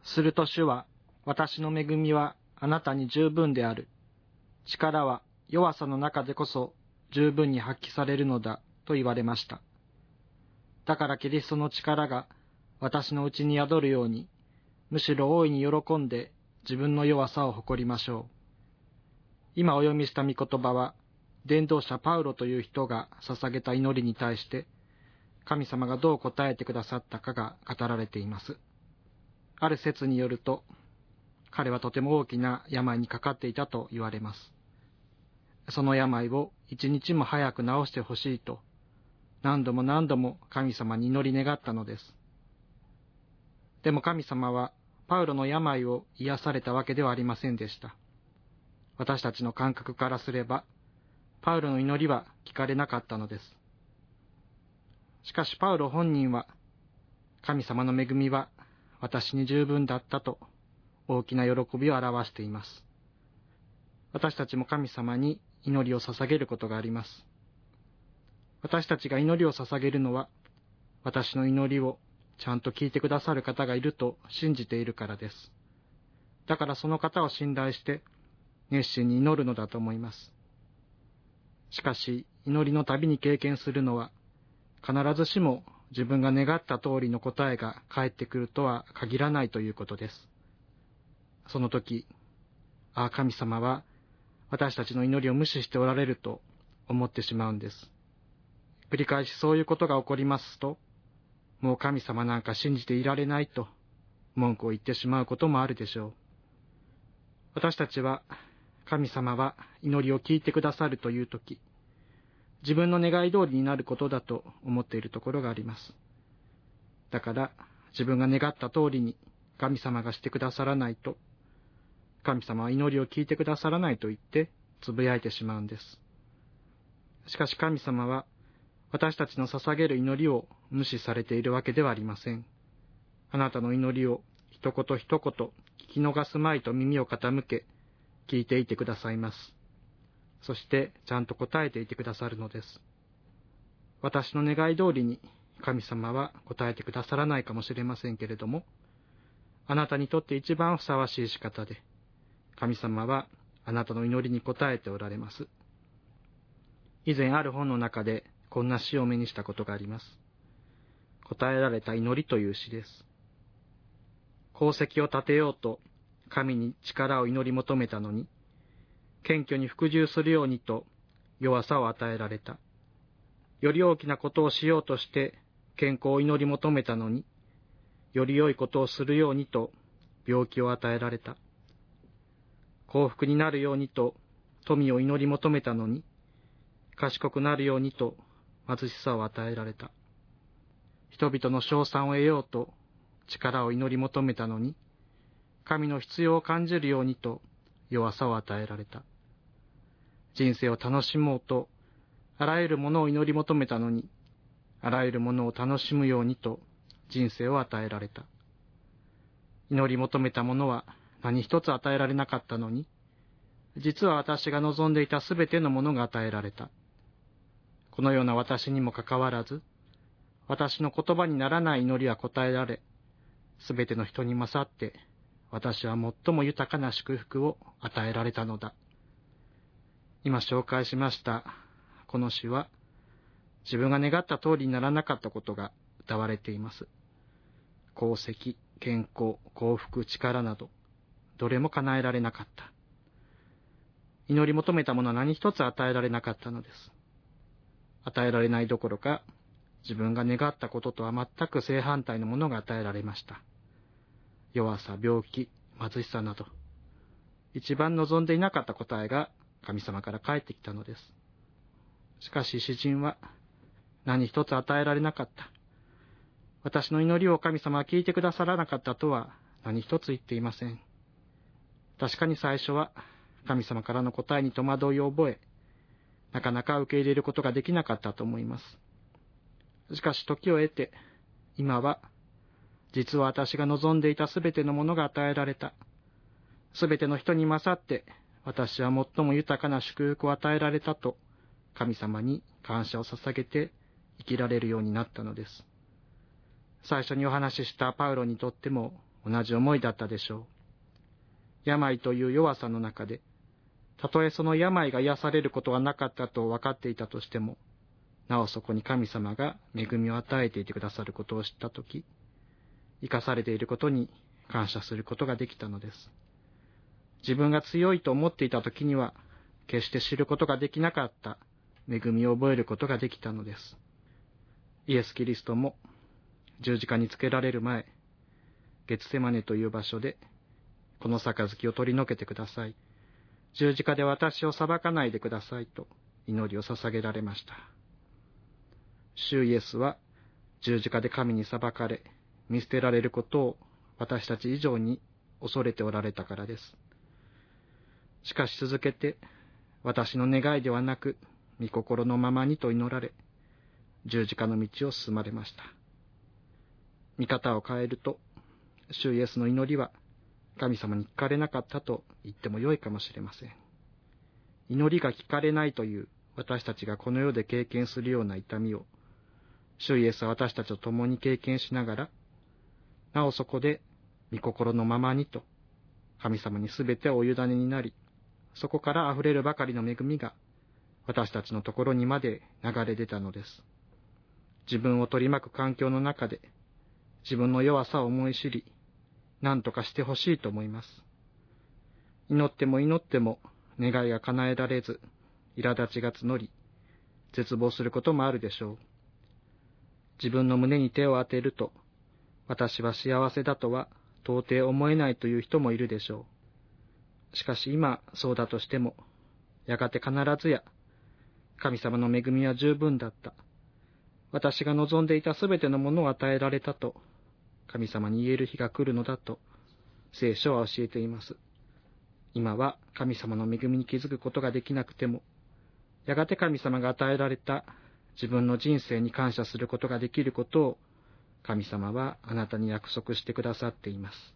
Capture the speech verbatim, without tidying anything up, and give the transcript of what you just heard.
すると主は、私の恵みはあなたに十分である。力は弱さの中でこそ十分に発揮されるのだと言われました。だからキリストの力が私のうちに宿るように、むしろ大いに喜んで自分の弱さを誇りましょう。今お読みした御言葉は、伝道者パウロという人が捧げた祈りに対して、神様がどう答えてくださったかが語られています。ある説によると、彼はとても大きな病にかかっていたと言われます。その病を一日も早く治してほしいと、何度も何度も神様に祈り願ったのです。でも神様は、パウロの病を癒されたわけではありませんでした。私たちの感覚からすれば、パウロの祈りは聞かれなかったのです。しかしパウロ本人は、神様の恵みは私に十分だったと大きな喜びを表しています。私たちも神様に祈りを捧げることがあります。私たちが祈りを捧げるのは、私の祈りをちゃんと聞いてくださる方がいると信じているからです。だからその方を信頼して熱心に祈るのだと思います。しかし、祈りのたびに経験するのは、必ずしも自分が願った通りの答えが返ってくるとは限らないということです。その時、ああ、神様は私たちの祈りを無視しておられると思ってしまうんです。繰り返しそういうことが起こりますと、もう神様なんか信じていられないと文句を言ってしまうこともあるでしょう。私たちは、神様は祈りを聞いてくださるというとき、自分の願い通りになることだと思っているところがあります。だから、自分が願った通りに神様がしてくださらないと、神様は祈りを聞いてくださらないと言ってつぶやいてしまうんです。しかし神様は、私たちの捧げる祈りを無視されているわけではありません。あなたの祈りを一言一言聞き逃すまいと耳を傾け、聞いていてくださいます。そしてちゃんと答えていてくださるのです。私の願い通りに神様は答えてくださらないかもしれませんけれども、あなたにとって一番ふさわしい仕方で、神様はあなたの祈りに応えておられます。以前ある本の中でこんな詩を目にしたことがあります。答えられた祈りという詩です。功績を立てようと神に力を祈り求めたのに、謙虚に服従するようにと弱さを与えられた。より大きなことをしようとして健康を祈り求めたのに、より良いことをするようにと病気を与えられた。幸福になるようにと富を祈り求めたのに、賢くなるようにと貧しさを与えられた。人々の称賛を得ようと力を祈り求めたのに、神の必要を感じるようにと弱さを与えられた。人生を楽しもうとあらゆるものを祈り求めたのに、あらゆるものを楽しむようにと人生を与えられた。祈り求めたものは何一つ与えられなかったのに、実は私が望んでいたすべてのものが与えられた。このような私にもかかわらず、私の言葉にならない祈りは答えられ、すべての人に勝って、私は最も豊かな祝福を与えられたのだ。今紹介しましたこの詩は、自分が願った通りにならなかったことが歌われています。功績、健康、幸福、力など、どれも叶えられなかった。祈り求めたものは何一つ与えられなかったのです。与えられないどころか、自分が願ったこととは全く正反対のものが与えられました。弱さ、病気、貧しさなど、一番望んでいなかった答えが神様から返ってきたのです。しかし詩人は何一つ与えられなかった。私の祈りを神様は聞いてくださらなかったとは何一つ言っていません。確かに最初は神様からの答えに戸惑いを覚え、なかなか受け入れることができなかったと思います。しかし時を経て、今は実は私が望んでいたすべてのものが与えられた。すべての人に勝って私は最も豊かな祝福を与えられたと神様に感謝を捧げて生きられるようになったのです。最初にお話ししたパウロにとっても同じ思いだったでしょう。病という弱さの中で、たとえその病が癒されることはなかったと分かっていたとしても、なおそこに神様が恵みを与えていてくださることを知ったとき、生かされていることに感謝することができたのです。自分が強いと思っていたときには、決して知ることができなかった恵みを覚えることができたのです。イエス・キリストも十字架につけられる前、ゲツセマネという場所で、この杯を取り除けてください。十字架で私を裁かないでくださいと祈りを捧げられました。主イエスは十字架で神に裁かれ、見捨てられることを私たち以上に恐れておられたからです。しかし続けて、私の願いではなく、御心のままにと祈られ、十字架の道を進まれました。見方を変えると、主イエスの祈りは神様に聞かれなかったと言ってもよいかもしれません。祈りが聞かれないという私たちがこの世で経験するような痛みを、主イエスは私たちと共に経験しながら、なおそこで御心のままにと、神様にすべてをお委ねになり、そこから溢れるばかりの恵みが私たちのところにまで流れ出たのです。自分を取り巻く環境の中で自分の弱さを思い知り、何とかしてほしいと思います。祈っても祈っても願いが叶えられず、苛立ちが募り、絶望することもあるでしょう。自分の胸に手を当てると、私は幸せだとは到底思えないという人もいるでしょう。しかし今そうだとしても、やがて必ずや、神様の恵みは十分だった。私が望んでいたすべてのものを与えられたと、神様に言える日が来るのだと、聖書は教えています。今は神様の恵みに気づくことができなくても、やがて神様が与えられた自分の人生に感謝することができることを、神様はあなたに約束してくださっています。